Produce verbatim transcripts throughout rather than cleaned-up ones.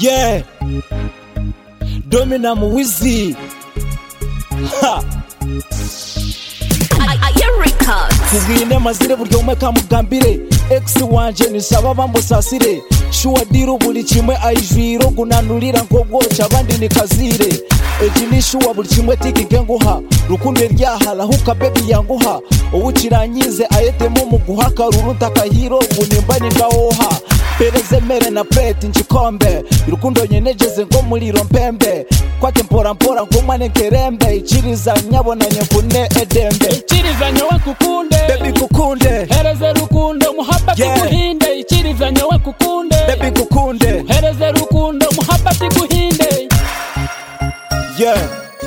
Yeah, Domina Muwizi. Ha. Kugine mazire buryo umeka mugambire ex wanje nisaba bambusasire shuwa diru buri kimwe ayijiro kunanurira ngogocha abandi nikazire ejinishuwa buri kimwe tikige nguha rukunde ryahala huka baby yanguha ubukiranyize ayetemo mu guhaka rurunta kahiro bunimbani ngahoha pereze mere na plate njikombe rukundo nyenegeze ngo muri rompembe kwate mpora mpora ngomane kerembe ichiriza nyabona nyekune edembe ichiriza nyowe kukunde baby kukunde hereze rukundo muhabbati yeah. Kuhinde ichiriza nyowe kukunde baby kukunde hereze rukundo muhabbati kuhinde yeah.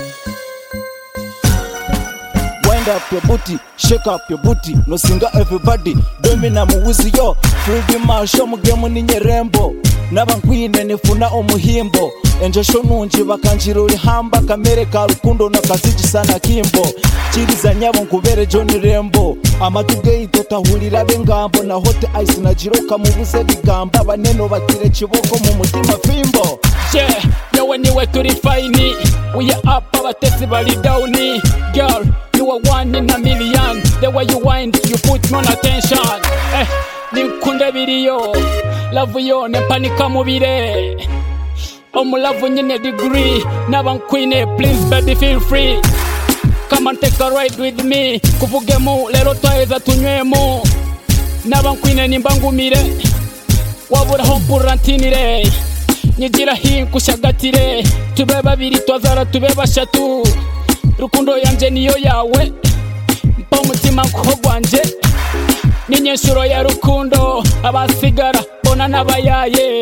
Wind up your booty, shake up your booty, no singa everybody. Domina Muwizi yo, Free Marshall mugemu ni nyerembo. Nabankwine nifuna omuhimbo. Enjesho nunji bakanjiro lihamba kamere ka rukundo na kaziji sana kimbo. Chiriza nyabo nkubere John Rembo. Amatuge tutahurira bengambo na hot ice na jiroka mubuze bigamba baneno batire kiboko mu mutima fimbo. Yeah, yowe niwe turi fine. We are up abatesi bali down. Girl, you are one in a million. The way you wind, you put no attention. Eh, nikunde biriyo. Love yo ne panika mubire. Omu love nyine degree. Nabankwine, please baby feel free. Come and take a ride with me. Kuvugemu, lero twaheza tunywemu. Nabankwine nimbangumire. Wabura hompurantinire. Nyigira hinkushagatire. Tube babiri twazara tube bashatu. Rukundo yanje niyo yawe. Mpa umutima nkogwanje. Ninyeshuro ya rukundo. Abasigara bona nabayaye.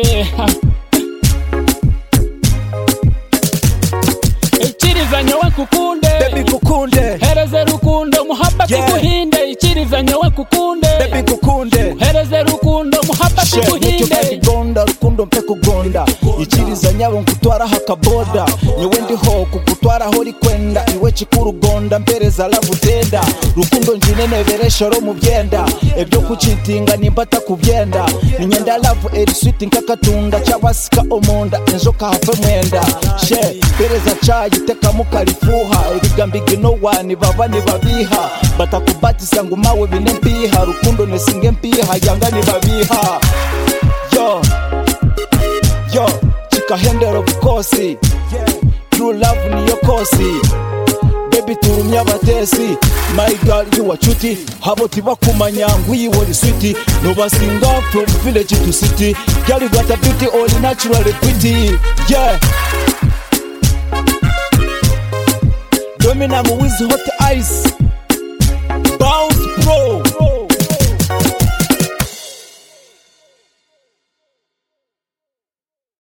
Ichiriza nyowe kukunde baby kukunde hereze rukundo muhabbati yeah. Kuhinde ichiriza nyowe kukunde baby kukunde hereze rukundo muhabbati kuhinde gonda rukundo mpe kugonda ichiriza nyabo nkutwara hakaboda nyewe ndiho kukutwara hori kwenda iwe chikuru gonda mpereza love tenda rukundo njinene bereshoro mu byenda ebyo kucitinga nimbata kubyenda ninyenda love eri sweet nkakatunda cyabasika omonda enzoka hafe mwenda she pereza chayi teka mukalifuha erigambige no wani baba ni babiha batakubatisa ngumawe binempiha rukundo nesinge mpiha yanga ni babiha yo yo chika handle of course yeah. True love ni yo kosi baby turumya batesi my girl you are chuti haboti bakumanya ngwiwo li sweet no basinga from village to city girl you got a beauty all naturally pretty yeah. Domina Muwizi hot ice bounce